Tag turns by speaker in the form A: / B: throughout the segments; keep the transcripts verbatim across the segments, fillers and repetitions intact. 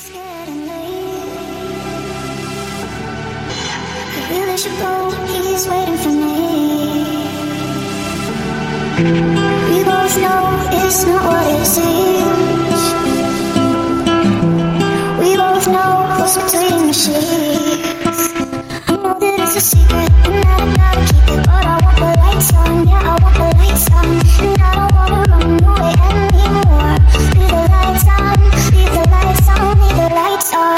A: It's getting late. I really should go. He's waiting for me. We both know it's not what it seems. We both know what's between the sheets. I know that it's a secret and that I gotta keep it, but I want the lights on. Yeah, I want the lights on, and I don't wanna run away anymore. Leave the lights on, leave the lights on, leave the lights on.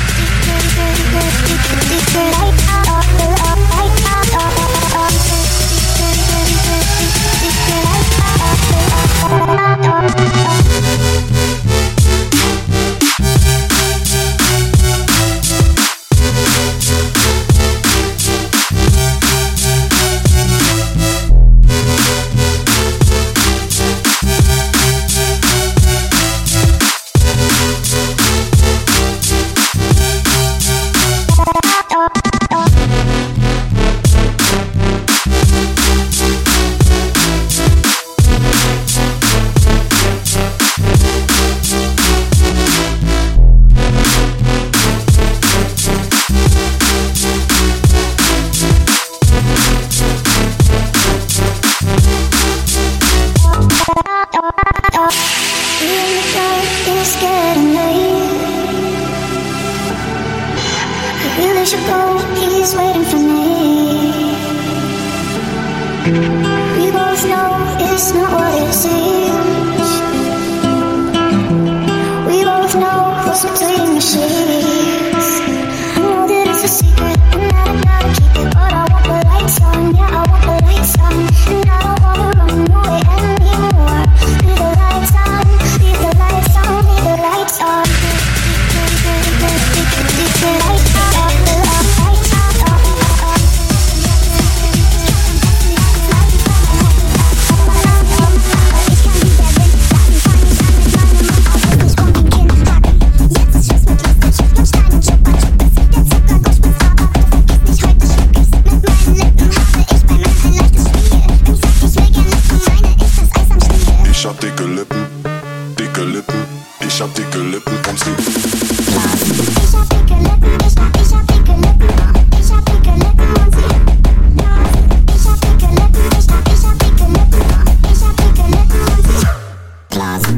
A: Leave the lights on, the lights on, the lights on. Leave the lights on, the lights on. It's getting late. I really should go. He's waiting for me. We both know it's not what it seems. We both know what's between the sheets. I know that it's a secret and that I gotta keep it, but I want the lights on. Yeah, I want the lights on, and I don't wanna run away anymore. Leave the lights on, leave the lights on, leave the lights on. Leave the lights on, the lights on.
B: Ich hab dicke Lippen, dicke Lippen, ich hab dicke Lippen und sie
A: Ich hab dicke Lippen, ich hab, ich hab dicke Lippen, ich hab dicke Lippen und sie. Ich hab dicke Lippen, ich hab, ich hab dicke Lippen, ich hab dicke Lippen und sie. Blasen.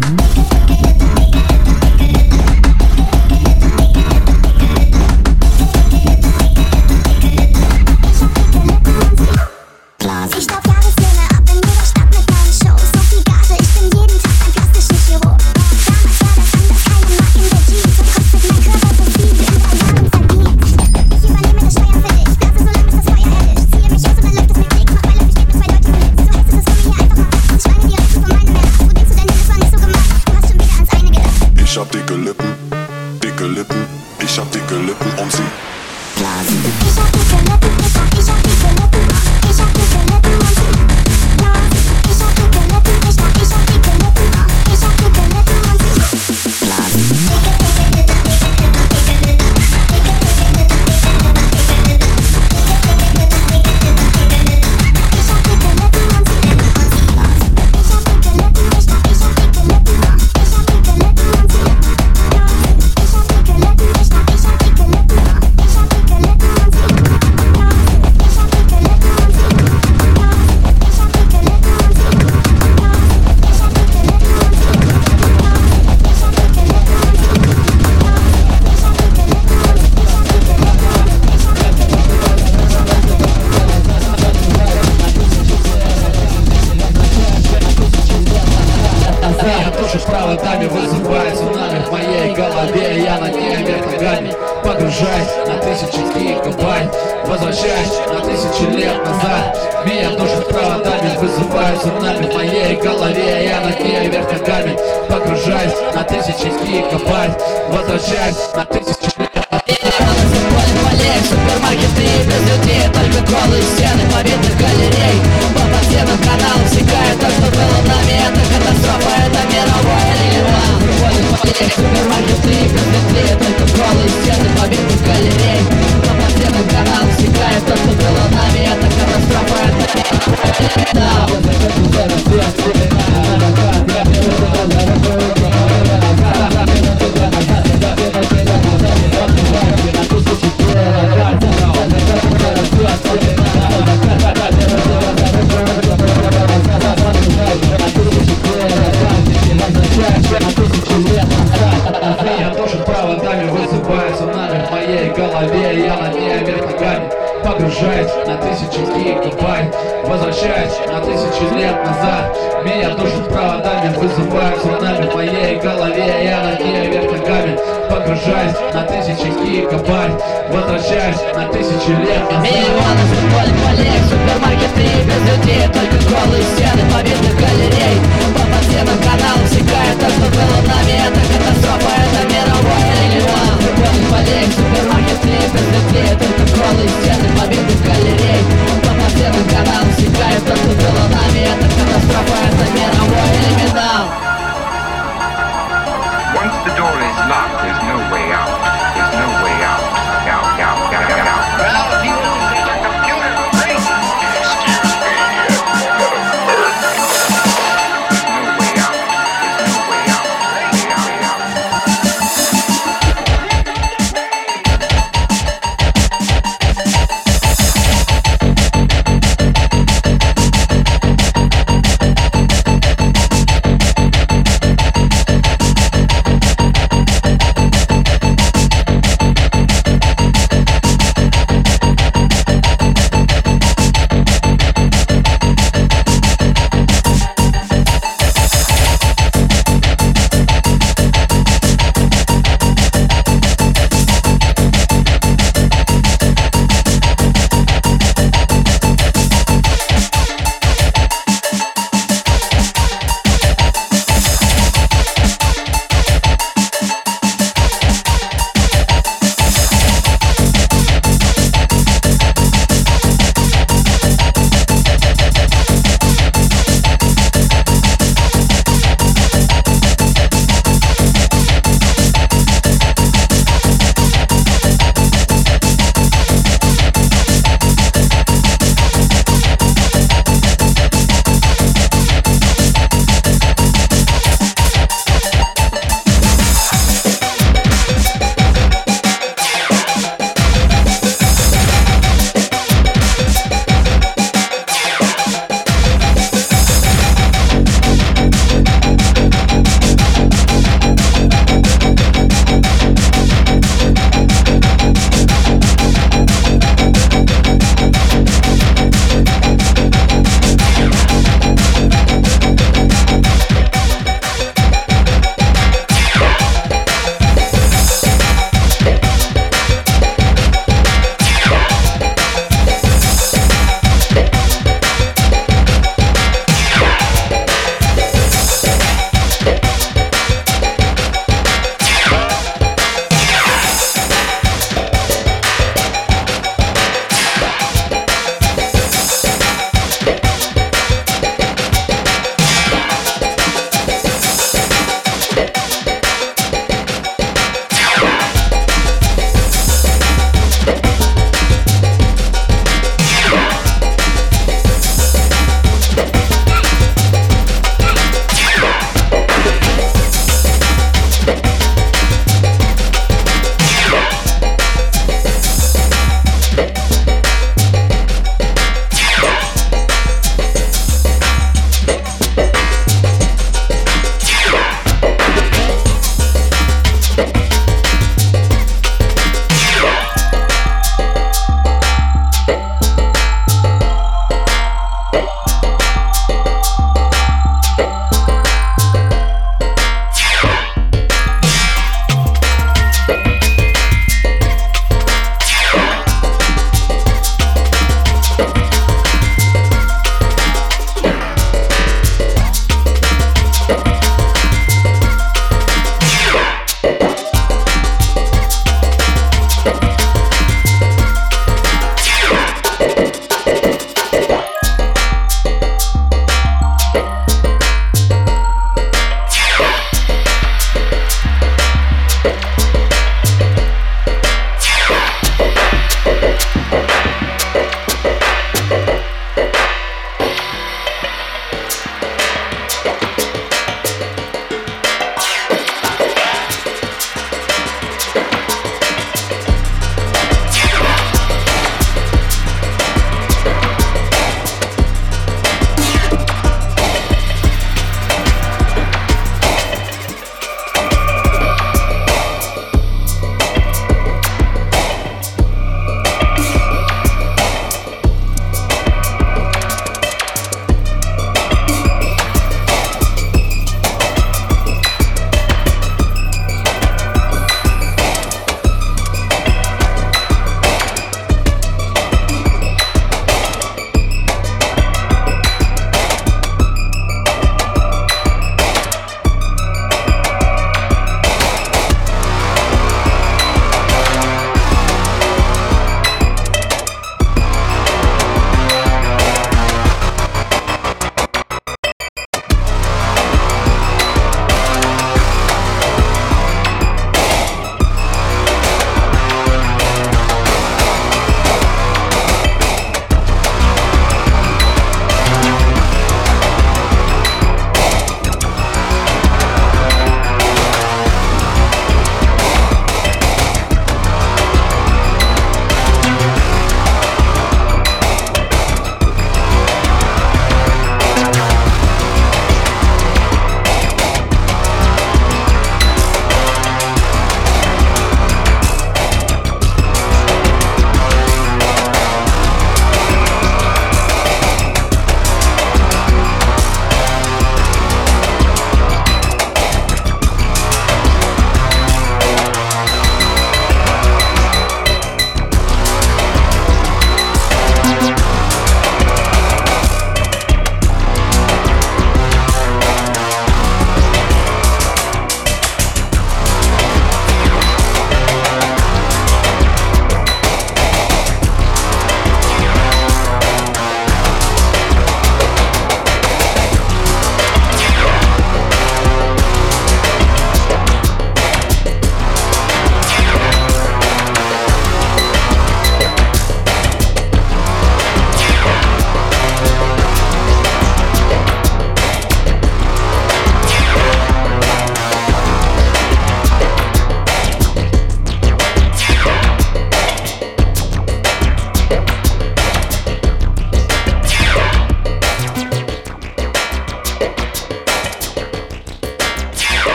A: Ich darf Jahrespläne ab in jeder Stadt mit meinen Shows. So viel Gage, ich bin jeden Tag ein plastischer Chirurg. Damals war das anders, keine Marken der Jeans. Und kostet mein Körper so viel, wie in drei Jahren verdient. Ich übernehme das Steuern für dich, blase so lange bis das Feuer erlischt. Ziehe mich aus und dann läuft es mir dick, mach mein Löffel steht mit zwei Leuten verletzt. So heißt es, es für mich hier einfach ab. Schweine die Rechte von meinem Männer. Wo denkst du denn, das war nicht so gemacht? Du hast schon wieder ans eine gedacht.
B: Ich hab dicke Lippen, dicke Lippen, ich hab dicke Lippen und sie
A: Blasen. Ich hab dicke Lippen, ich hab, ich hab dicke Lippen, ich hab dicke Lippen und sie Blasen. Ich hab dicke Lippen, ich hab, ich hab dicke Lippen, ich hab dicke Lippen und sie Blasen.
C: Проводами вызывает цунами в моей голове. Я на ней вверх ногами погружаюсь на тысячи гигабайт. Возвращаюсь на тысячи лет назад. Меня душит проводами, вызывает цунами в моей голове. Я на ней вверх ногами погружаюсь на тысячи гигабайт. Возвращаюсь на тысячи лет назад. Супермаркеты без людей, только голые стены победных галерей. По подземным каналам стекает то, что было нами. Это катастрофа, это мировое ливан. Супермаркеты без людей, только голые стены победных галерей. По подземным каналам стекает то, что было нами. Это катастрофа, это мировое ливан. голове, я на ней вверх ногами. Погружаюсь на тысячи гигабайт, возвращаюсь на тысячи лет назад. Меня душат проводами, вызывают цунами в моей голове, я на ней вверх ногами. Погружаюсь на тысячи гигабайт, возвращаюсь на тысячи лет назад.
D: Миллионы футбольных полей, супермаркеты без людей, только голые стены побитых галерей. По подземным каналам всегда то, что было нами, это катастрофа.